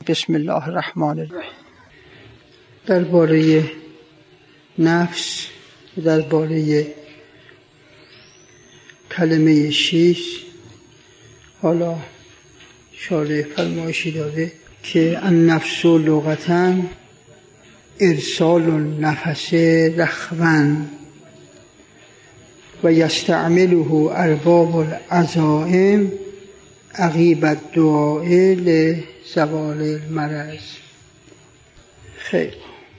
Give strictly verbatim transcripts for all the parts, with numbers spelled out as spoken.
بسم الله الرحمن الرحیم. درباره نفس، درباره کلمه شیش، حالا شارح فرمایشی داره که النفس لغتاً ارسال النفس رخواً و یستعمله ارباب العزائم عقیب الدعاء لزوال المرض. خیر،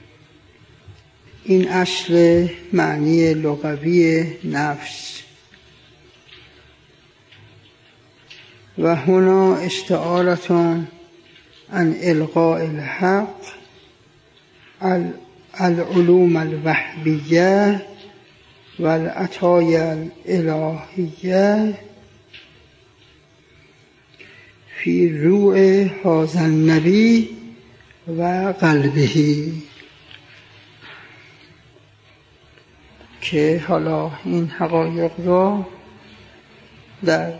این اصل معنی لغوی نفس. و هنا استعارتون عن القاء الحق العلوم الوهبیه و العطایا الالهیه فی روع هذا النبی و قلبه، که حالا این حقایق را در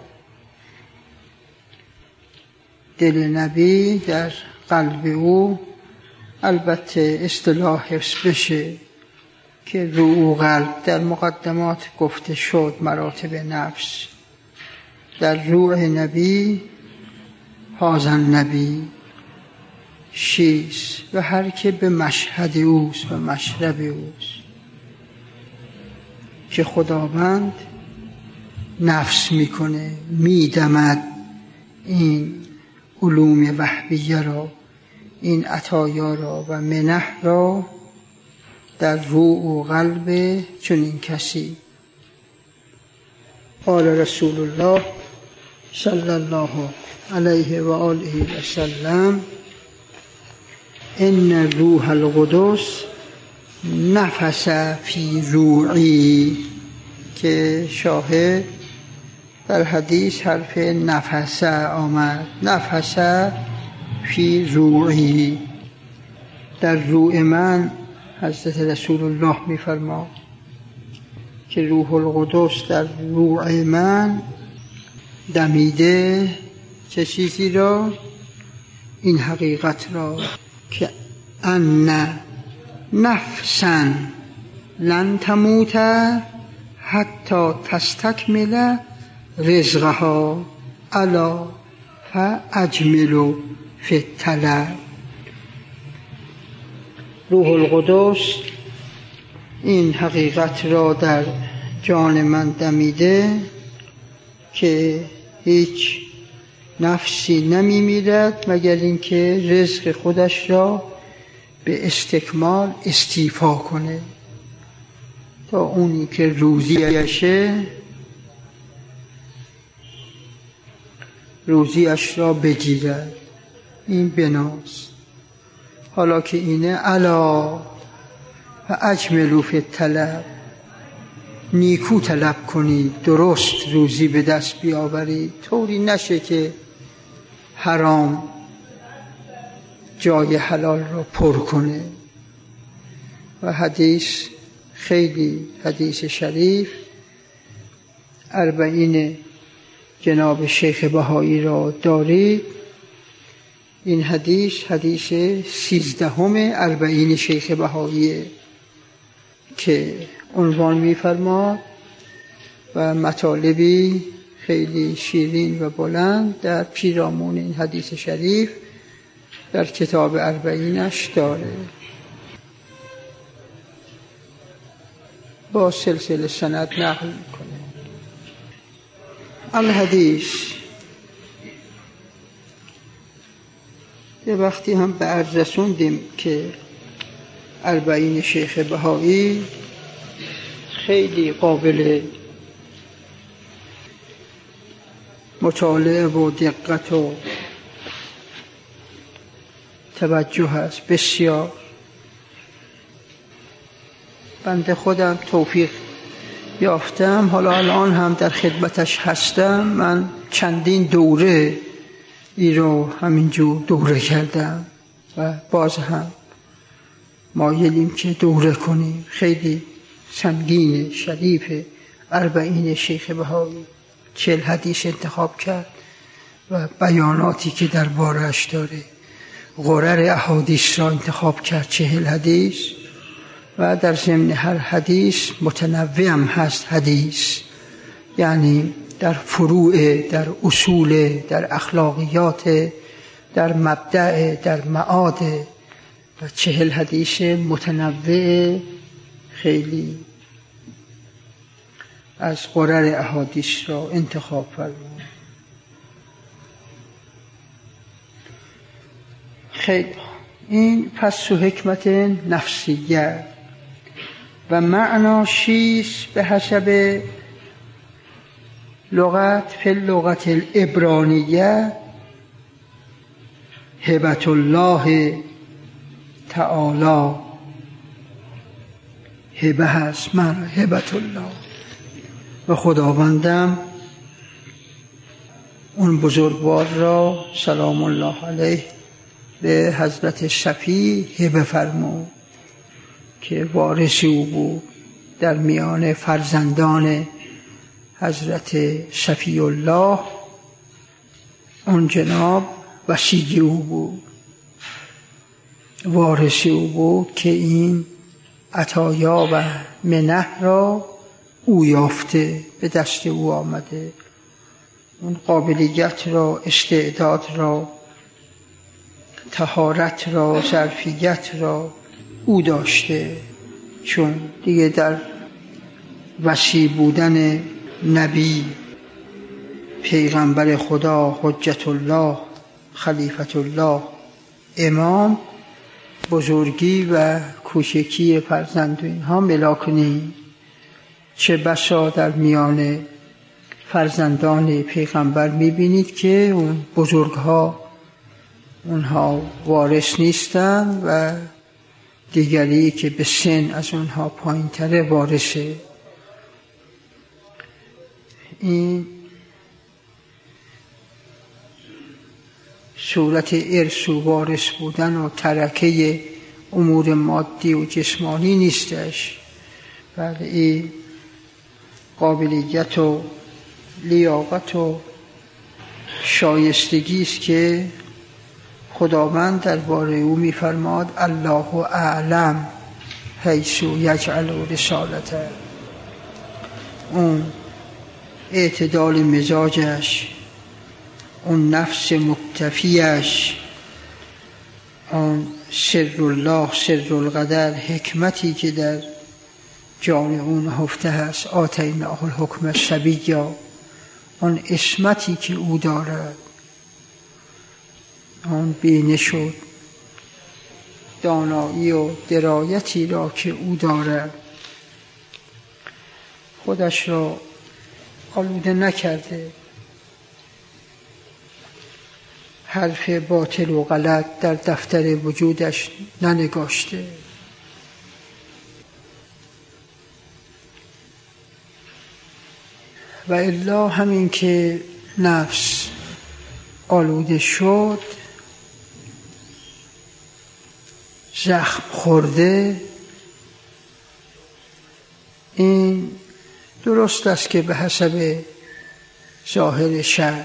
دل نبی، در قلب او، البته اصطلاح حفظ بشه که روح قلب در مقدمات گفته شد، مراتب نفس در روح نبی، هذا النبی شیست و هر که به مشهد اوست و مشرب اوست که خداوند نفس میکنه، میدمد این علوم وهبیه را، این عطایا را و منح را در روح و قلب چنین کسی. قال رسول الله صلی الله علیه و آله و سلم ان روح القدس نفس فی روعی، که شاهد در حدیث حرف نفس آمد، نفس فی روعی، در روح من. حضرت رسول الله می‌فرماد که روح القدس در روح من دمیده. چه چیزی را؟ این حقیقت را که ان نفسا لن تموت حتی تستکمل رزقها الا فاجملوا فی الطلب. روح القدس این حقیقت را در جان من دمیده که هیچ نفسی نمی میرد مگر اینکه رزق خودش را به استکمال استیفا کنه، تا اونی که روزیشه روزیش را بگیرد. این بناست. حالا که اینه الا و اجملوا فی الطلب، نیکو طلب کنید، درست روزی به دست بیاورید، طوری نشه که حرام جای حلال را پر کنه. و حدیث خیلی حدیث شریف اربعین جناب شیخ بهایی را دارید. این حدیث حدیث سیزدهم اربعین شیخ بهایی که عنوان می‌فرماد و مطالبی خیلی شیرین و بلند در پیرامون این حدیث شریف در کتاب اربعینش داره. با سلسله سند نقل میکنه. الحدیث یه وقتی هم به عرض رسوندیم که اربعین شیخ بهایی خیلی قابل مطالعه و دقت و توجه است، بسیار. بنده خودم توفیق یافتم، حالا الان هم در خدمتش هستم. من چندین دوره ای رو همینجور دوره کردم و باز هم مایلیم که دوره کنیم. خیلی سنگین شریف اربعین شیخ بهایی، چهل حدیث انتخاب کرد و بیاناتی که در بارش داره. غرر احادیث را انتخاب کرد، چهل حدیث، و در ضمن هر حدیث متنوع هم هست حدیث، یعنی در فروع، در اصول، در اخلاقیات، در مبدأ، در معاد، و چهل حدیث متنوع خیلی از غرر احادیث را انتخاب فرمود. خیلی این پس و حکمت نفسیه و معنا شیست به حسب لغت فی اللغت العبرانیه هبت الله تعالی. هبه هست، معنا هبت الله، و خداوندم اون بزرگوار را سلام الله علیه به حضرت شفیع هبه فرمود که وارث او بود در میان فرزندان حضرت شفیع الله. اون جناب وصی او بود، وارث او بود که این عطایا و منح را او یافته، به دست او آمده، اون قابلیت را، استعداد را، طهارت را، ظرفیت را او داشته. چون دیگه در وصی بودن نبی، پیغمبر خدا، حجت الله، خلیفت الله، امام، بزرگی و کوچکی فرزند و اینها ملاک نیست. چه بسا در میان فرزندان پیغمبر میبینید که اون بزرگها اونها وارث نیستن و دیگری که به سن از اونها پایین تره وارثه. این صورت ارث و وارث بودن و ترکه امور مادی و جسمانی نیستش، بله این قابلیت و لیاقت و شایستگی است که خداوند درباره او می‌فرماد الله اعلم حیث یجعل رسالته. اون اعتدال مزاجش، اون نفس مکتفیش، اون سر الله، سر القدر، حکمتی که در جان اون نهفته هست، آتیناه الحکم صبیا، اون عصمتی که او دارد، اون بینش و دانایی و درایتی را که او دارد، خودش را آلوده نکرده، حرف باطل و غلط در دفتر وجودش ننگاشته. و الا همین که نفس آلوده شد، زخم خورده، این درست است که به حسب ظاهر شرع،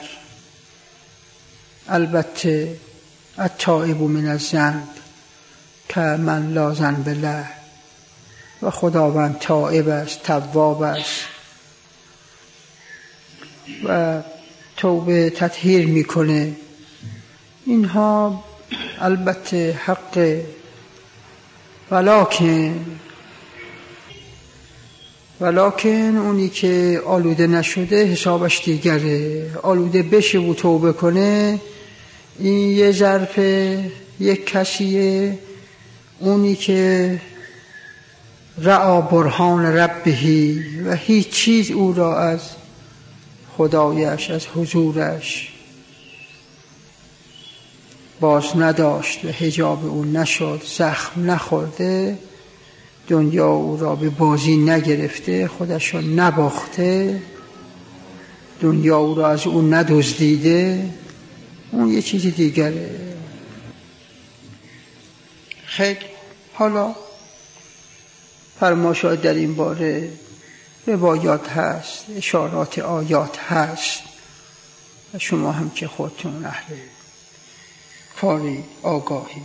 البته التائب من الذنب که من لا ذنب له، و خداوند تائب است، تواب است و توبه تطهیر میکنه. اینها البته حق، ولکن ولکن اونی که آلوده نشده حسابش دیگره. آلوده بشه و توبه کنه، این یه ظرف یک کسیه. اونی که رعا برهان ربهی و هیچ چیز او را از خدایش، از حضورش باز نداشت و حجاب او نشد، زخم نخورده، دنیا او را به بازی نگرفته، خودش را نباخته، دنیا او را از او ندزدیده، اون یه چیزی دیگره. خیلی حالا فرماشات در این باره روایات هست، اشارات آیات هست و شما هم که خودتون اهل کاری آگاهی.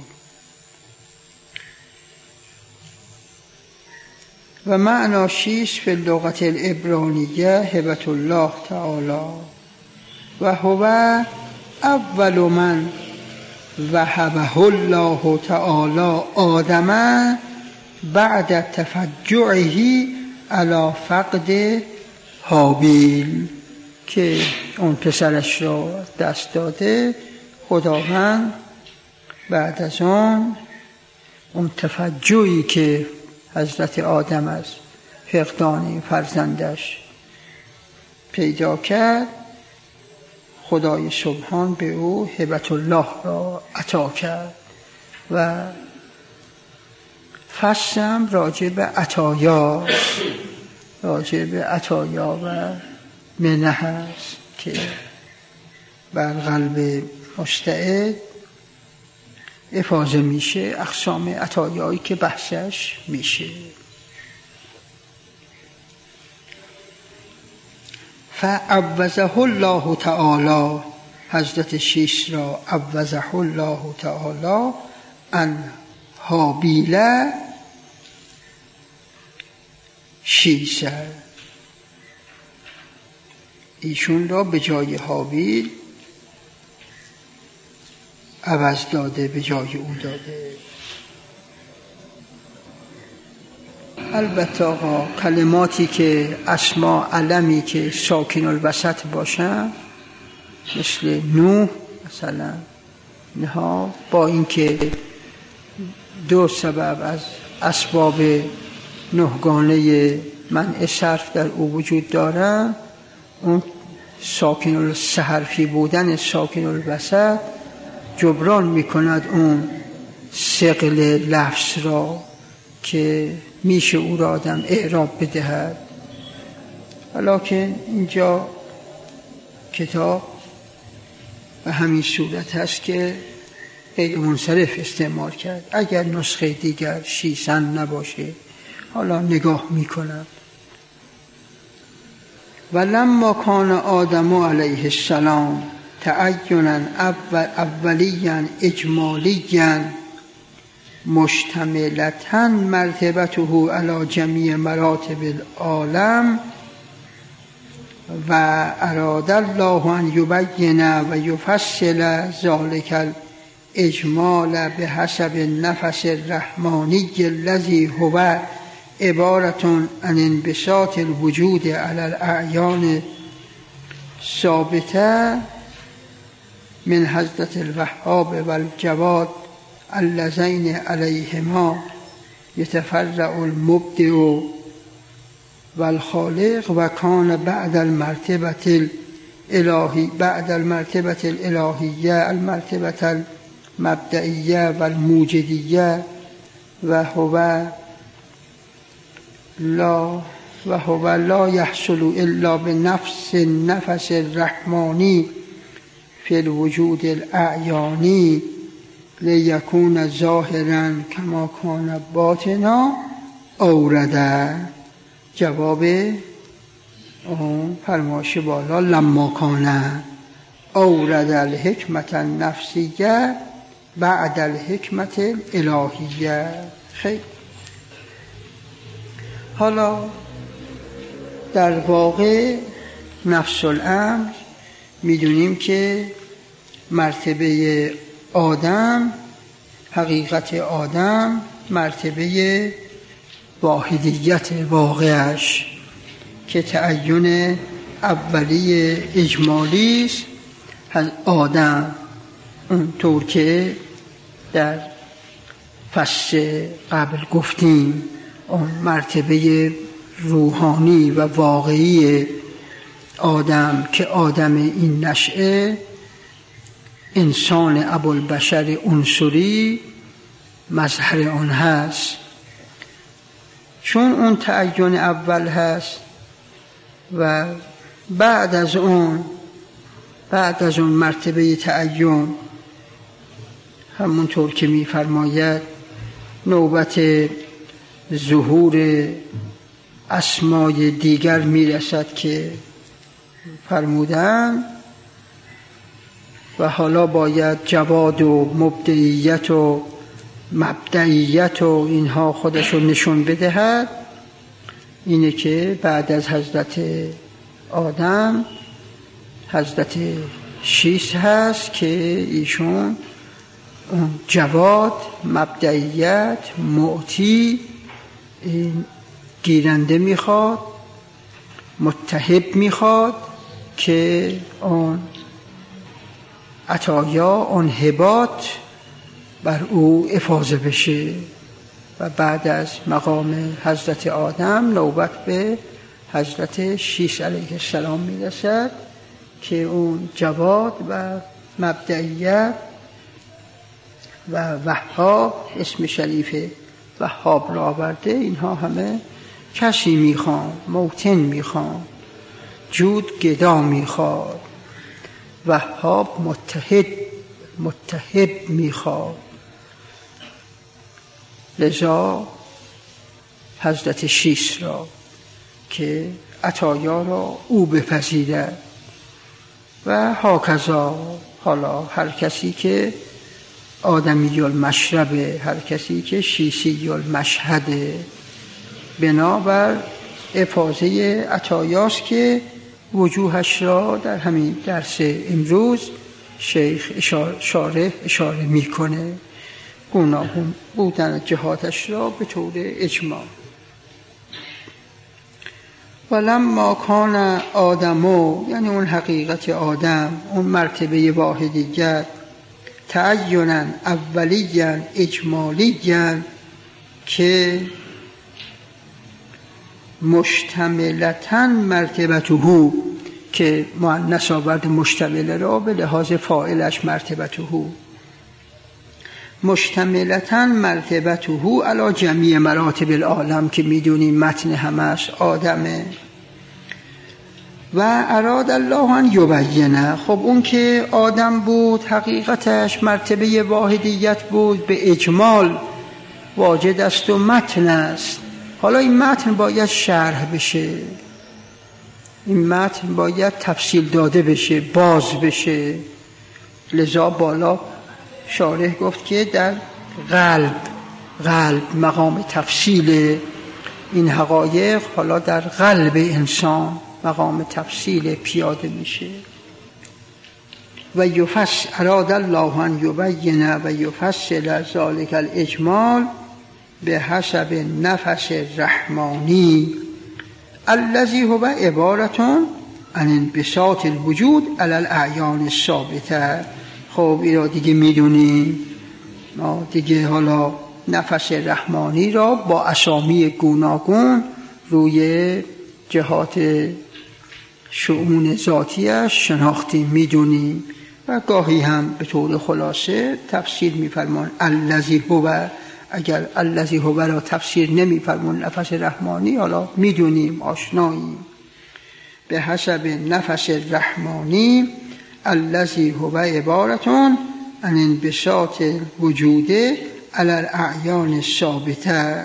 و معنا شیش فی اللغت العبرانیه هبت الله تعالی و هو اول من وهبه الله تعالی آدم بعد تفجعه علی فقد هابیل، که اون پسرش را دست داده خداوند بعد از اون اون تفجعی که حضرت آدم از فقدان فرزندش پیدا کرد، خدای سبحان به او هبت الله را عطا کرد. و فصلم راجع به عطایا راجع به عطایا و منح هست که بر قلب مستعد افاضه میشه، اقسام عطایایی که بحثش میشه. فعوضه الله تعالی، حضرت شیش را عوضه الله تعالی ان هابیل شیسه، ایشون را به جای هابیل عوض داده، به جای او داده. البته کلماتی که اسما علمی که ساکن الوسط باشن مثل نوح مثلا، نها با اینکه دو سبب از اسباب نهگانه منع صرف در او وجود دارن، اون ساکن السحرفی بودن ساکن الوسط جبران میکند اون ثقل لفظ را که میشه او را آدم اعراب بدهد. ولیکن اینجا کتاب به همین صورت هست که غیر منصرف استعمال کرد. اگر نسخه دیگر شیسن نباشه حالا نگاه میکنم. ولما کان آدم علیه السلام تعینا اول اولیاً اجمالیاً مشتملتاً مرتبته علی جمیع مراتب العالم و اراد الله ان یبین و یفصل ذلک الاجمال بحسب النفس الرحمانی الذی هو عبارة عن انبساط الوجود علی الاعیان ثابته من حضرت الوهاب والجواد اللذین علیهما یتفرع المبدع والخالق و کان بعد المرتبة الالهی بعد المرتبة الالهیه المرتبة المبدئیه والموجدیه و هو لا و هو لا يحصل الا بنفس النفس الرحمانی فی الوجود الاعیانی لیکون ظاهرا کما کان باطنا اورده. جواب اون فرمایش بالا لما کان اورد الحکمت النفسیه بعد الحکمت الالهیه. خیلی حالا در واقع نفس الامر میدونیم که مرتبه آدم، حقیقت آدم مرتبه واحدیت واقعش که تعین اولی اجمالی است. آدم اونطور که در فصل قبل گفتیم اون مرتبه روحانی و واقعی آدم که آدم این نشأه انسان ابوالبشر عنصری مظهر آن هست. چون اون تعین اول هست و بعد از اون بعد از اون مرتبه تعین همونطور که می فرماید نوبت ظهور اسمای دیگر می رسد که فرمودن و حالا باید جواد و مبدعیت و مبدعیت و اینها خودشو نشون بدهد. اینه که بعد از حضرت آدم حضرت شیس هست که ایشون جواد، مبدعیت، معطی، گیرنده میخواد، متحب میخواد که آن عطایا، آن هبات بر او افاضه بشه. و بعد از مقام حضرت آدم نوبت به حضرت شیس علیه السلام میرسد که اون جواد و مبدعیت و وهاب، اسم شریف وهاب را آورده، اینها همه کسی میخوان، موتن میخوان، جود گدا میخواد، وهاب متحد متحب میخواد. لذا حضرت شیس را که عطایا را او بپذیرد و هاکذا. حالا هر کسی که آدمی المشربه، هر کسی که شیسی المشهده، بنابر افاضه عطایاست که وجوهش را در همین درس امروز شیخ اشاره شارح اشاره میکنه، گوناگون بودن جهاتش را به طور اجمال. ولما کان آدمو، یعنی اون حقیقت آدم، اون مرتبه واحدیت، تعینا اولیاً اجمالیاً که مشتملتاً مرتبته، که مؤنث آورد مشتمل را به لحاظ فاعلش مرتبته، مشتملتاً مرتبته علی جمیع مراتب العالم، که میدونیم متن همش آدمه. و اراد الله ان یبینه، خب اون که آدم بود حقیقتش مرتبه واحدیت بود، به اجمال واجد است و متن است. حالا این متن باید شرح بشه، این متن باید تفصیل داده بشه، باز بشه. لذا بالا شارح گفت که در قلب قلب مقام تفصیل این حقایق، حالا در قلب انسان مقام تفصیل پیاده میشه. و یفصل اراد الله ان یبین و یفصل ذلک الاجمال به حسب نفس الرحمانی الذی هو عبارة عن انبساط الوجود علی الاعیان الثابته. خب این را دیگه میدونی، ما دیگه حالا نفس رحمانی را با اسامی گوناگون روی جهات شؤون ذاتیش شناختیم، میدونیم و گاهی هم به طور خلاصه تفسیر میفرمان الذی هو. اگر الذی هو را تفسیر نمیفرمان نفس رحمانی، حالا میدونیم، آشناییم. به حسب نفس رحمانی الذی هو عبارة عن انبساط الوجود علی الاعیان الثابته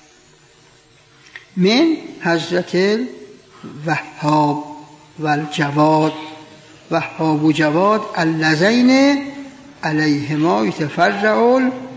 من حضرت وهاب و الجواد، وهاب و جواد اللذین علیهما یتفرع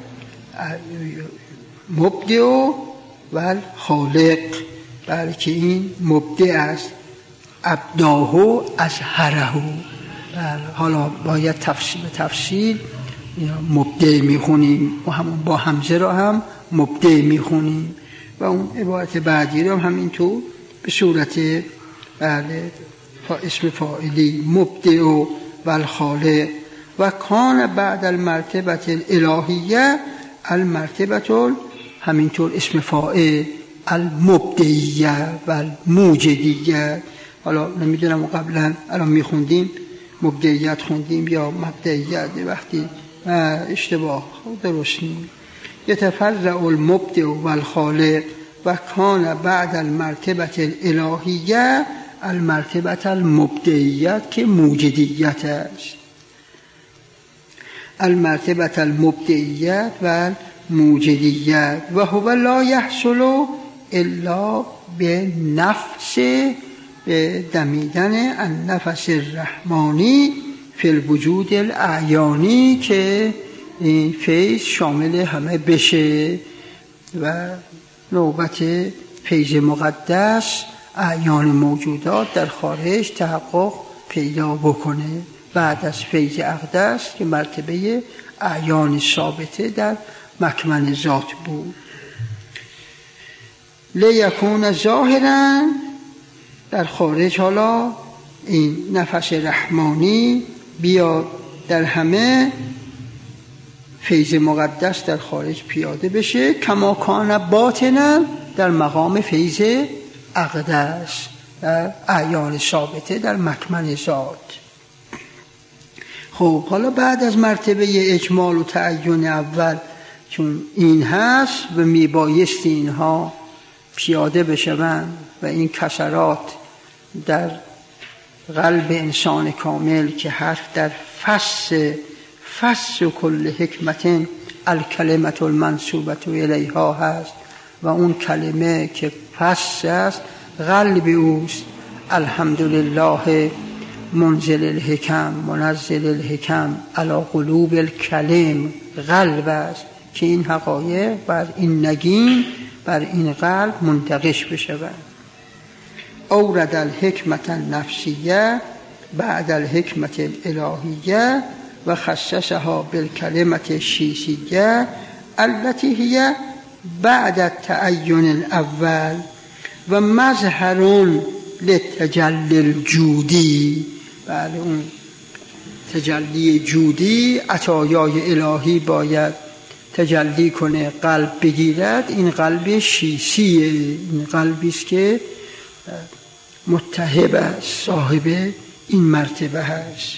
المبدع و الخالق، بلکه این مبدع است، ابداه اظهره. حالا باید تفصیل به تفصیل مبدع میخونیم و همون با همزه را هم مبدع میخونیم و اون عبارت بعدی را هم همینطور به صورت بله اسم فاعلی مبدع و الخالق. و کان بعد المرتبه الالهیه المرتبه همینطور اسم فاعل المبدعیه و الموجدیه. حالا نمیدونم قبلا الان میخوندیم مبدعیت خوندیم یا مبدعیت، وقتی اشتباه درست نیم. یتفرع المبدع و الخالق و کان بعد المرتبه الالهیه المرتبه المبدعیت که موجدیت است. المرتبه المبدعیت و موجدیت و هو لا یحصل الا به نفس، به دمیدن النفس الرحمانی فی الوجود الاعیانی که این فیض شامل همه بشه و نوبت فیض مقدس اعیان موجودات در خارج تحقق پیدا بکنه بعد از فیض اقدس که مرتبه اعیان ثابته در مکمن ذات بود. لیکون ظاهرا در خارج حالا این نفس رحمانی بیاد در همه فیض مقدس در خارج پیاده بشه کما کان باطنا در مقام فیض اقدس در اعیان ثابته در مکمن ذات. خب حالا بعد از مرتبه اجمال و تعین اول چون این هست و میبایست اینها پیاده بشوند و این کسرات در قلب انسان کامل که حرف در فس فس کل حکمت الکلمت المنسوبت الیها هست و اون کلمه که فس است قلب اوست. الحمدلله منزل الحکم منزل الحکم علی قلوب الکلم قلب است که این حقایق بر این نگین بر این قلب منتقش بشود. اورد الحکمت النفسیه بعد الحکمت الالهیه و خصصها بالکلمت الشیسیه التي هي بعد التعین الاول و مظهر للتجلی الجودی. بله اون تجلی جودی عطایای الهی باید تجلی کنه قلب بگیرد. این قلب شیسیه، این قلبی است که متحب است صاحب این مرتبه هست.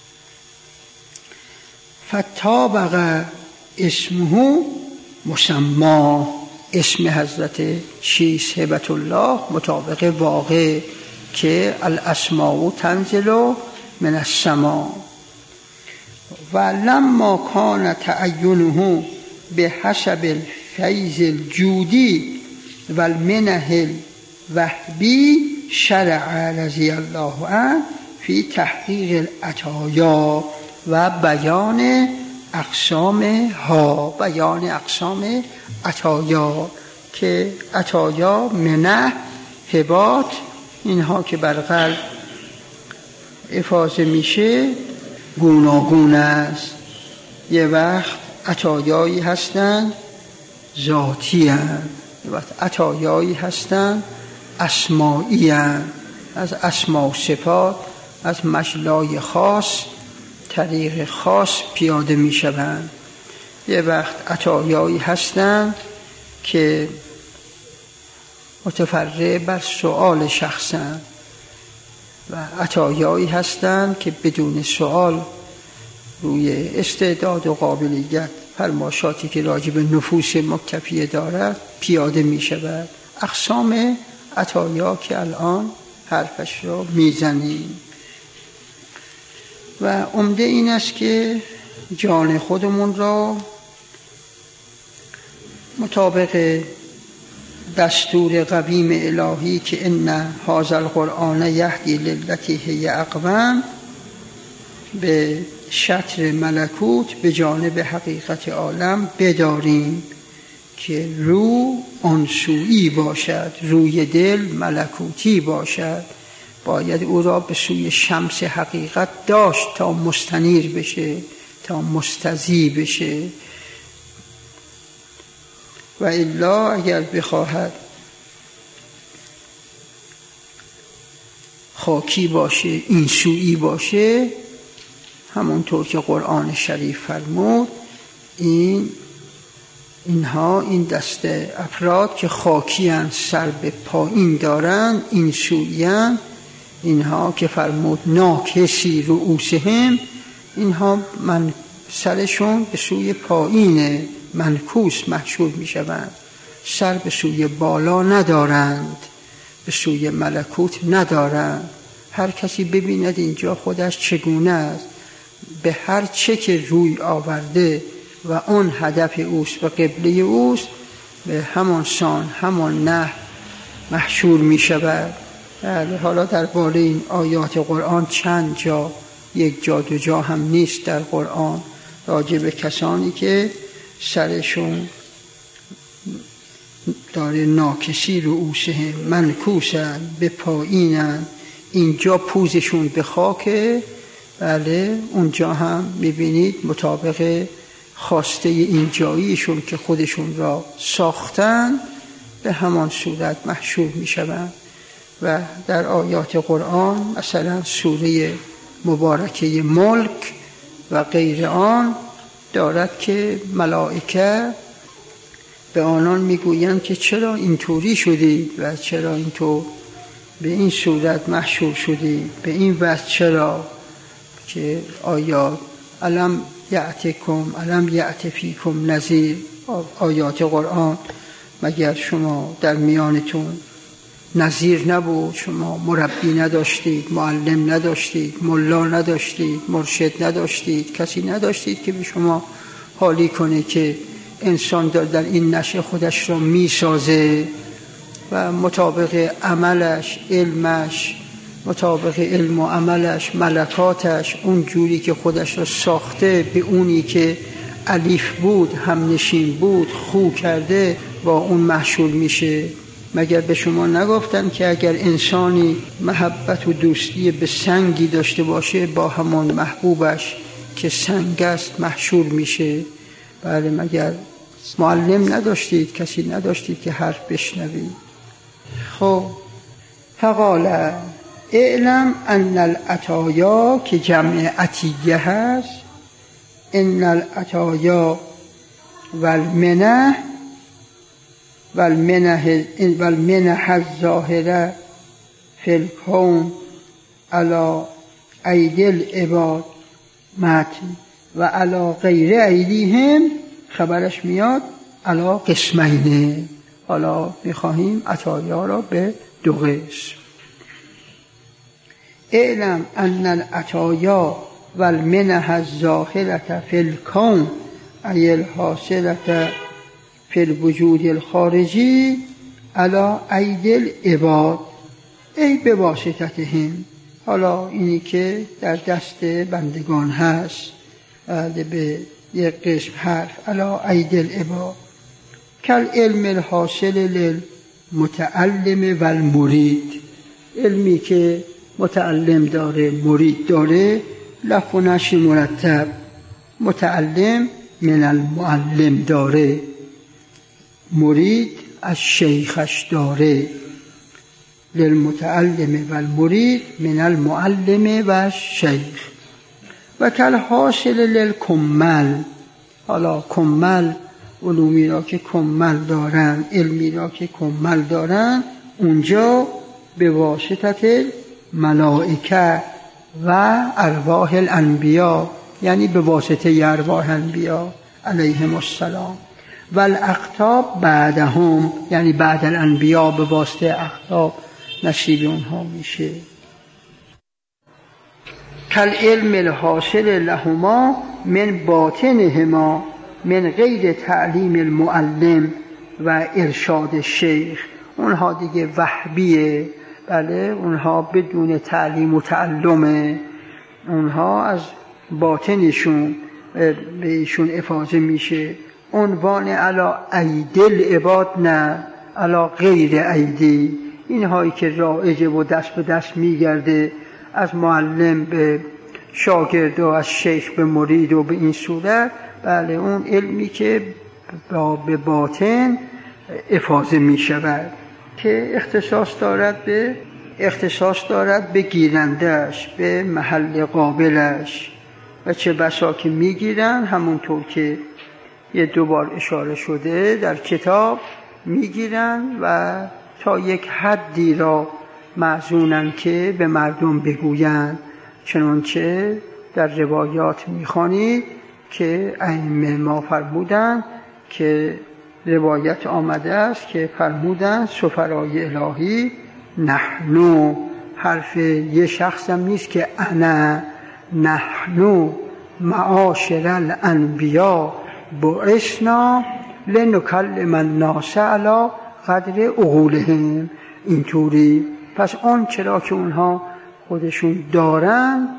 فتابق اسمه مسما اسم حضرت شیس هبت الله مطابق واقع که الاسماء تنزل من السما و لما کان تعینه به حسب الفیض الجودی و المنح الوهبی شرع رضی الله عنه فی تحقیق العطایا و بیان اقسام ها بیان اقسام عطایا که عطایا منح هبات اینها که بر قلب افاضه میشه گوناگون است. یه وقت عطایایی هستند ذاتی هستند، یه وقت عطایایی هستند اسمائی هستند. از اسما و صفات از مجلای خاص طریق خاص پیاده می شوند. یه وقت عطایایی هستند که متفرع بر سؤال شخصند و عطایایی هستند که بدون سؤال روی استعداد و قابلیت فرماشاتی که راجع به نفوس مکتفیه دارد پیاده می شود. اقسام عطایا که الان حرفش رو می زنیم و عمده این است که جان خودمون را مطابق دستور قویم الهی که ان هذا القرآن یهدی للتی هی اقوم به شطر ملکوت به جانب حقیقت عالم بداریم که رو انسویی باشد، روی دل ملکوتی باشد. باید او را به سوی شمس حقیقت داشت تا مستنیر بشه، تا مستضیء بشه. و الا اگر بخواهد خاکی باشه، این سویی باشه، همونطور که قرآن شریف فرمود، این اینها این دسته افراد که خاکی هستند سر به پایین دارند این سویی هستند، اینها که فرمود ناکسی رؤوسهم، اینها من سرشون به سوی پایین منکوس محشور می شوند، سر به سوی بالا ندارند، به سوی ملکوت ندارند. هر کسی ببیند اینجا خودش چگونه است، به هر چه که روی آورده و اون هدف اوست و قبله اوست به همان سان همان نه محشور می شود. حالا درباره این آیات قرآن چند جا یک جا دو جا هم نیست در قرآن راجع به کسانی که سرشون داره ناکسی رؤوسهم منکوسن به پایینن، اینجا پوزشون به خاکه. بله اونجا هم میبینید مطابق خواسته اینجاییشون که خودشون را ساختن به همان صورت محشور میشوند. و در آیات قرآن مثلا سوره مبارکه ملک و غیر آن دارد که ملائکه به آنان میگویند که چرا اینطوری شدید و چرا اینطور به این صورت محشور شدید، به این وجه چرا، که آیات الم یأتکم الم یأت فیکم نذیر، آیات قرآن مگر شما در میانتون نذیر نبود؟ شما مربی نداشتید، معلم نداشتید، ملا نداشتید، مرشد نداشتید، کسی نداشتید که به شما حالی کنه که انسان در این نشأ خودش را میسازه و مطابق عملش، علمش، مطابق علم و عملش، ملکاتش، اون جوری که خودش را ساخته به اونی که الیف بود، هم نشین بود، خو کرده با اون محشور میشه. مگر به شما نگفتن که اگر انسانی محبت و دوستی به سنگی داشته باشه با همان محبوبش که سنگ است محشور میشه؟ بله مگر معلم نداشتید، کسی نداشتید که حرف بشنوید؟ خب فقال اعلم ان العطایا که جمع عطیه هست، ان العطایا والمنح والمنح والمنح الظاهره فی الکون علی ایدی العباد متن و علی غیر ایدیهم، خبرش میاد علی قسمینه. حالا میخواهیم عطایا را به دو قسم. اعلم ان العطایا والمنح الظاهره فی الکون ای الحاصله فی الوجود الخارجی علی ایدی العباد ای به واسطتهم. حالا اینی که در دست بندگان هست به یک قسم حرف علی ایدی العباد کل علم الحاصل للمتعلم و المرید، علمی که متعلم داره مرید داره، لف و نشر مرتب. متعلم من المعلم داره، مرید از شیخش داره. للمتعلم و المرید من المعلم و شیخ و کل حاصل للکمل. حالا کمل علومی را که کمل دارن، علمی را که کمل دارن، اونجا به واسطه ملائکه و ارواح الانبیا، یعنی به واسطه ارواح انبیا علیهم السلام، و الاقطاب بعدهم، یعنی بعد الانبیا به واسطه اقطاب نصیب اونها میشه. کل علم الحاصل لهما من باطنهما من غیر تعلیم المعلم و ارشاد شیخ. اونها دیگه وهبیه، بله اونها بدون تعلیم و تعلمه، اونها از باطنشون بهشون افاضه میشه. عنوان علی ایدی العباد نه، علی غیر ایدی. اینهایی که رایجه و دست به دست میگرده از معلم به شاگرد و از شیخ به مرید و به این صورت، بله اون علمی که به باطن افاضه می شود که اختصاص دارد به اختصاص دارد به گیرندش، به محل قابلش، و چه بسا که می گیرن همونطور که یه دوبار اشاره شده در کتاب می گیرن و تا یک حدی را معزونن که به مردم بگویند. چنانچه در روایات می خوانید که ائمه ما فرمودند که روایت آمده است که فرمودند سفرای الهی نحنو، حرف یه شخص هم نیست که انا، نحنو معاشر الانبیا بعثنا لنکلم الناس علی قدر عقولهم. اینطوری پس آن چرا که اونها خودشون دارن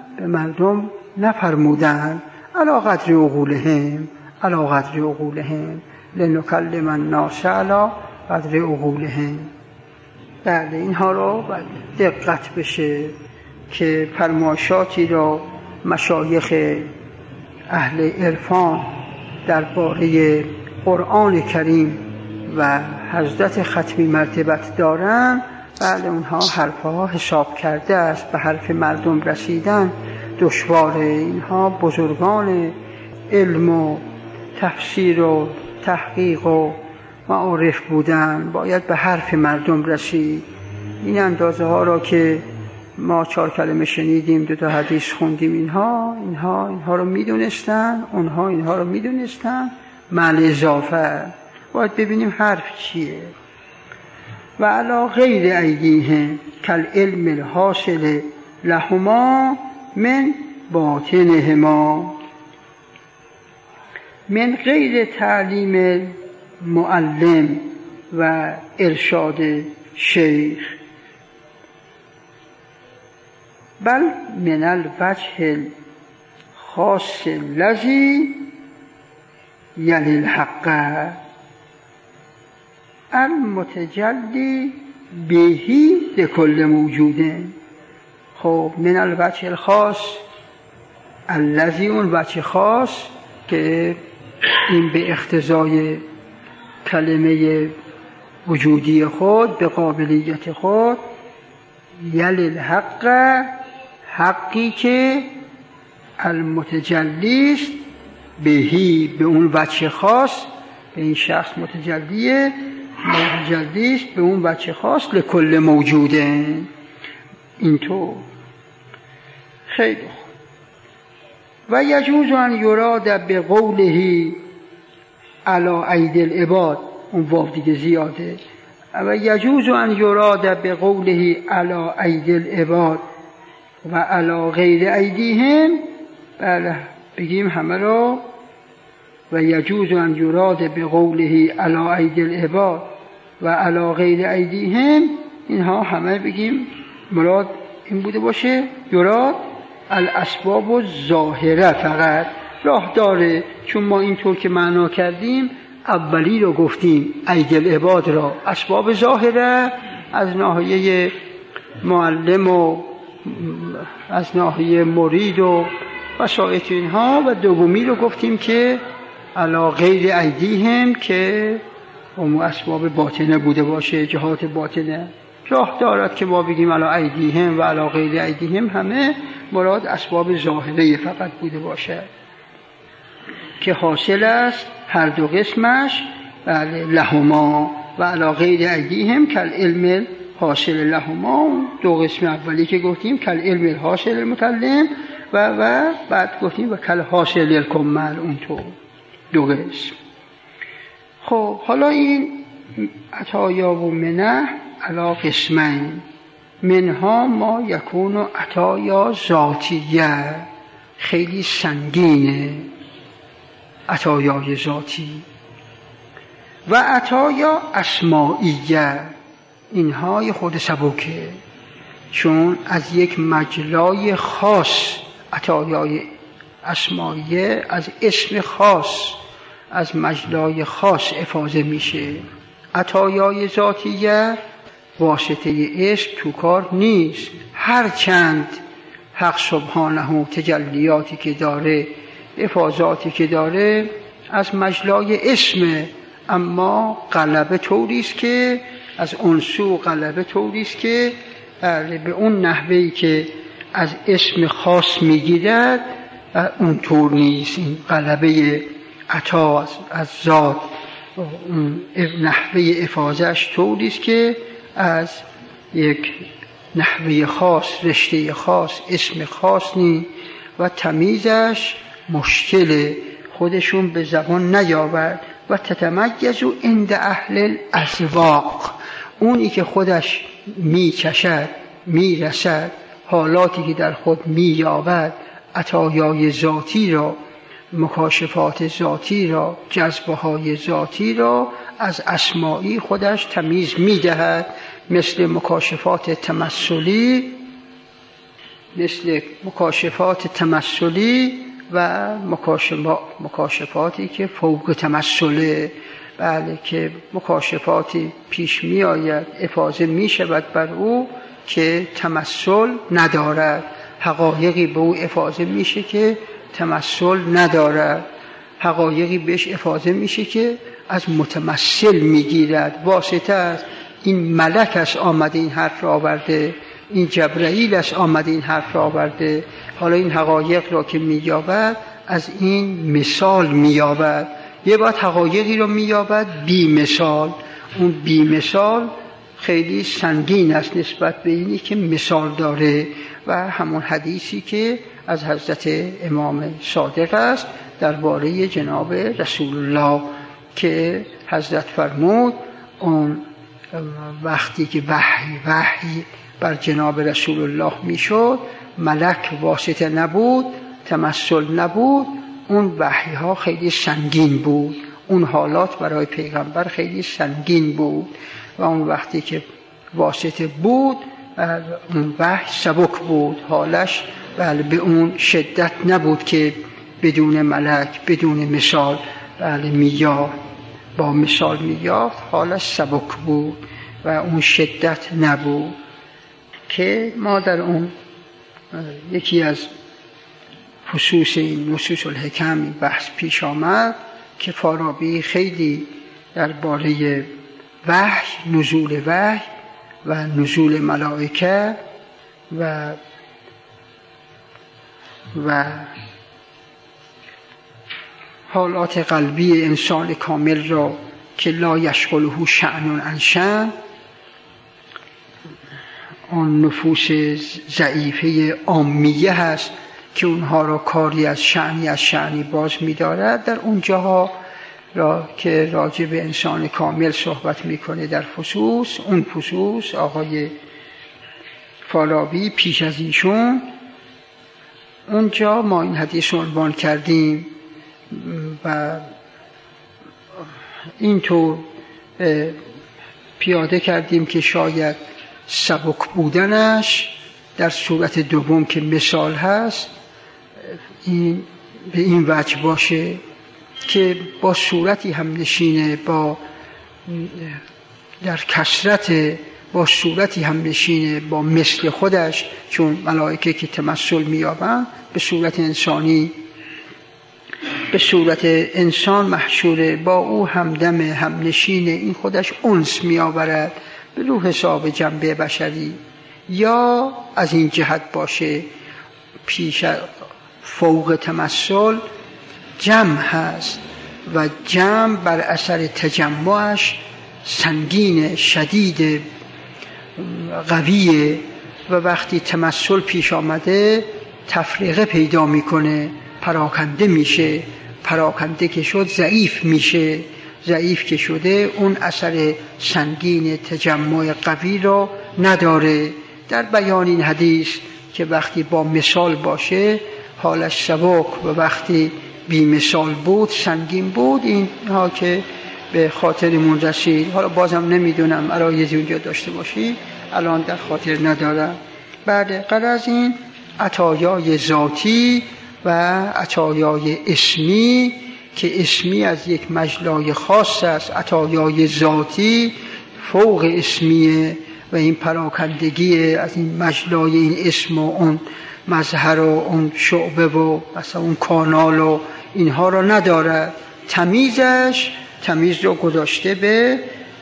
به مردم نفرمودند علی قدر عقولهم علی قدر عقولهم لنکلم الناس علی قدر عقولهم. بله اینها رو باید دقت بشه که فرمایشاتی را مشایخ اهل عرفان درباره قرآن کریم و حضرت ختمی مرتبت دارن، بله اونها حرفها حساب کرده است، به حرف مردم رسیدن دشواره. اینها بزرگان علم و تفسیر و تحقیق و معارف بودن، باید به حرف مردم رسید. این اندازه ها را که ما چهار کلمه شنیدیم، دو تا حدیث خوندیم، اینها اینها اینها رو میدونستن، اونها اینها رو میدونستن، معنی اضافه باید ببینیم حرف چیه. و علی غیر ایدیهم کالعلم الحاصل لهما من باطنهما من غیر تعلیم معلم و ارشاد شیخ، بل من الوجه الخاص الذی یلی الحق المتجلی بهی لکل موجود. خب من الوجه الخاص الذی، اون وجه خاص که این به اقتضای کلمه وجودی خود به قابلیت خود، یلی الحق، حقی که المتجلیست بهی، به اون وجه خاص، به این شخص متجلیه، متجلیست به اون وجه خاص لکل موجوده. اینطور خیلی خوب. و یجوز ان یراد به قوله علی ایدی العباد، اون واو دیگه زیاده. و یجوز ان یراد به قوله علی ایدی العباد و علی غیر ایدیهم، بله بگیم همه رو. و یجوز ان یراد به قوله علی ایدی العباد و علی غیر ایدیهم، اینها همه بگیم مراد این بوده باشه یراد الاسباب الظاهره، فقط راه داره. چون ما اینطور که معنا کردیم، اولی رو گفتیم ایدی العباد را اسباب ظاهره از ناحیه معلم و از ناحیه مرید و وسایط اینها، و دومی رو گفتیم که علی غیر ایدیهم که اون اسباب باطنه بوده باشه، جهات باطنه. راه دارد که ما بگیم علی ایدیهم و علی غیر ایدیهم همه مراد اسباب ظاهره فقط بوده باشه که حاصل است هر دو قسمش، بله لهما و علی غیر ایدیهم کالعلم حاصل لهما، دو قسم اولی که گفتیم کالعلم حاصل المتعلم و و بعد گفتیم و کال حاصل الکمل، اونطور دو قسم. خب حالا این عطایا و منح علی قسمین، منها ما یکون عطایا ذاتیه، خیلی سنگینه عطایای ذاتی، و عطایا اسمائیه، اینها خود سبکه، چون از یک مجلای خاص عطایای اسمائیه از اسم خاص، از مجلای خاص افاضه میشه. عطایای ذاتیه واسطه اسم تو کار نیست، هرچند حق سبحانه تجلیاتی که داره، افاضاتی که داره از مجلای اسمه، اما غلبه طوریست که از انسو غلبه طوریست که به اون نحوهی که از اسم خاص میگیرد اون طور نیست. این غلبه عطا از ذات نحوه افاضه‌اش طوریست که از یک نحوه خاص، رشته خاص، اسم خاص نی، و تمیزش مشکل خودشون به زبان نیاورد. و تتميز عند اهل الاذواق، اونی که خودش میچشد، میرسد، حالاتی که در خود مییابد، عطایای ذاتی را، مکاشفات ذاتی را، جذبه های ذاتی را از اسمایی خودش تمیز میدهد، مثل مکاشفات تمثلی مثل مکاشفات تمثلی و مکاشفاتی که فوق تمثله. بله، که مکاشفاتی پیش می آید افاضه می شود بر او که تمثل ندارد، حقایقی به او افاضه میشه که تمثل ندارد، حقایقی بهش افاضه میشه که از متمثل میگیرد. واسطه است این ملک است آمده این حرف را آورده، این جبرائیل است آمده این حرف را آورده. حالا این حقایق را که مییابد از این مثال مییابد. یه بعد حقایقی را مییابد بی مثال. اون بی مثال خیلی سنگین است نسبت به اینی که مثال داره. و همون حدیثی که از حضرت امام صادق است درباره جناب رسول الله که حضرت فرمود اون وقتی که وحی وحی بر جناب رسول الله میشد، ملک واسطه نبود، تمثل نبود، اون وحی ها خیلی سنگین بود، اون حالات برای پیغمبر خیلی سنگین بود. و اون وقتی که واسطه بود اون وحی سبک بود، حالش بله به اون شدت نبود که بدون ملک بدون مثال بله میاد، با مثال میاد، حالش سبک بود و اون شدت نبود. که ما در اون یکی از خصوص این نصوص الحکم بحث پیش آمد که فارابی خیلی درباره وحی، نزول وحی و نزول ملائکه و و حالات قلبی انسان کامل را که لا یشغله شأن عن شأن، اون نفوس ضعیفه عامیه هست که اونها را کاری از شأنی از شأنی باز می‌دارد. در اون جاها را که راجع به انسان کامل صحبت میکنه در فصوص، اون فصوص آقای فارابی پیش از ایشون اونجا ما این حدیث رو عنوان کردیم و اینطور پیاده کردیم که شاید سبک بودنش در صورت دوم که مثال هست این به این وجه باشه که با صورتی هم نشینه، با در کثرت با صورتی هم نشینه، با مثل خودش، چون ملائکه که تمثل میابن به صورت انسانی به صورت انسان محشوره، با او همدم هم نشینه، این خودش انس میآورد به رو حساب جنبه بشری. یا از این جهت باشه پیش فوق تمثل جمع هست و جمع بر اثر تجمعش سنگین، شدید، قویه و وقتی تمثل پیش آمده تفریقه پیدا میکنه، پراکنده میشه، پراکنده که شد ضعیف میشه، ضعیف که شده اون اثر سنگین تجمع قوی رو نداره. در بیان این حدیث که وقتی با مثال باشه حالش سبک و وقتی بی مثال بود سنگین بود، اینها که به خاطرمون رسید. حالا بازم نمیدونم عرایزی اونجا داشته باشی، الان در خاطر ندارم. بعد قبل از این عطایای ذاتی و عطایای اسمی که اسمی از یک مجلای خاص است، عطایای ذاتی فوق اسمیه و این پراکندگی از این مجلای این اسم و اون مظهر و اون شعبه و مثلا اون کانال و اینها را نداره. تمیزش تمیز رو گذاشته به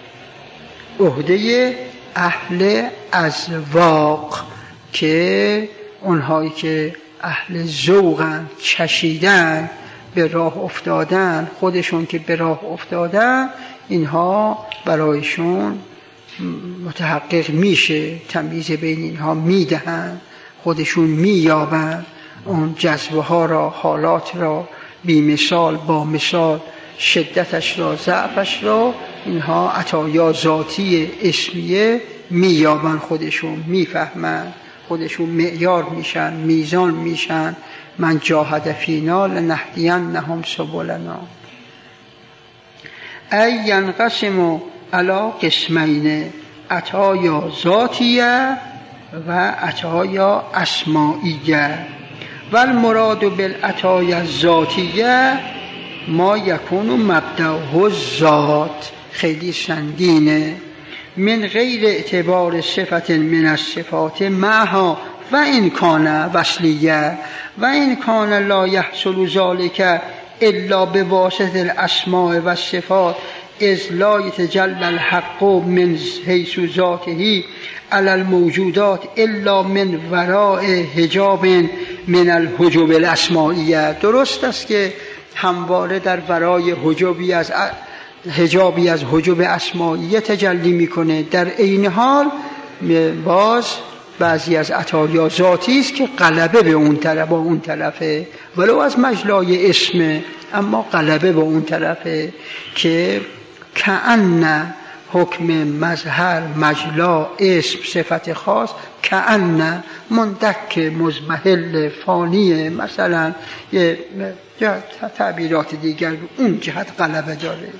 عهده اهل اذواق که اونهایی که اهل ذوقن، چشیدن، به راه افتادن، خودشون که به راه افتادن اینها برایشون متحقق میشه، تمیز بین اینها میدهن، خودشون مییابن اون جذبه ها را، حالات را، بی مثال با مثال، شدتش را، ضعفش را، اینها عطایا ذاتی اسمیه مییابن، خودشون میفهمن، خودشون معیار میشن، میزان میشن. من جاهد فینا لنهدینهم سبلنا. ای ینقسم علی قسمین عطایا ذاتیه و عطایا اسمائیه. و المراد بالعطایا الذاتیه ما یکون مبدأه الذات، خیلی سنگینه. من غیر اعتبار صفت من الصفات معها و این کان وصلیه و این کان لا یحصل ذلک الا بواسطه الاسماء و الصفات اذ لا یتجلی الحق من حیث ذاته علی الموجودات الا من وراء حجاب من الحجب الاسمائیه. درست است که همواره در ورای حجابی از حجابی از حجب اسمائیه تجلی میکنه. در عین حال باز بعضی از عطایا ذاتی است که غلبه به اون طرف با اون طرفه، ولو از مجلای اسم، اما غلبه به اون طرفه که کأن حکم مظهر مجلا اسم صفت خاص کأن مندک مزمحل فانیه، مثلا یه تعبیرات دیگر اون جهت غلبه داره.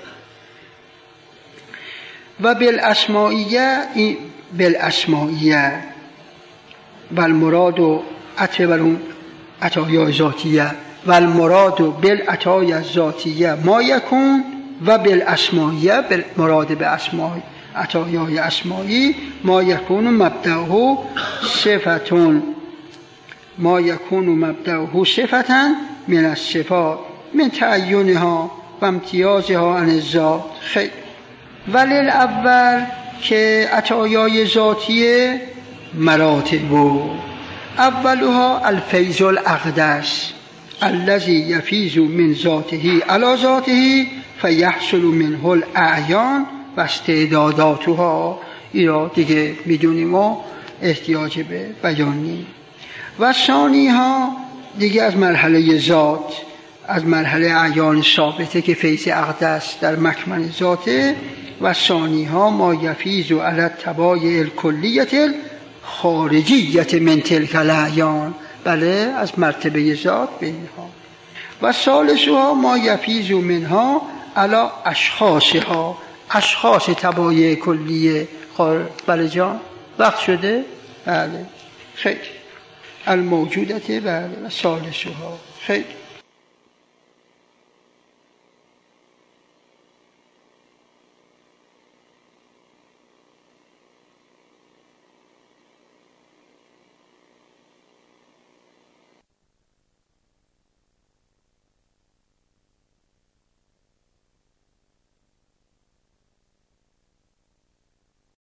و بالاسمائیه بالاسمائیه و المراد و عطف بر اون عطایا ذاتیه و المراد بالعطایا ذاتیه ما یکون و بالاسمائیه بالمراد به اسماء عطایای اسمایی ما یکون مبدأه صفتون ما یکون مبدأه صفتن من الصفات من تعینها و امتیازها عن الذات. خیلی ولی الاول که عطایای ذاتیه مراتب و اولها الفیض الاقدس الذي يفيض من ذاته على ذاته فيحصل منه الاعیان و استعداداتها. اینا دیگه میدونیم و احتیاج به بیانی. و ثانی ها دیگه از مرحله ذات، از مرحله اعیان ثابته که فیض اقدس در مکمن ذاته. و ثانی ها ما یفیض علی الطبایع الکلیة خارجیت من تلک الاعیان، بله از مرتبه ذات به اینها. و ثالثها ما یفیض منها علی اشخاصها، اشخاص طبایع کلیه. بله جان وقت شده؟ بله خیلی الموجودت بله. و ثالثها خیلی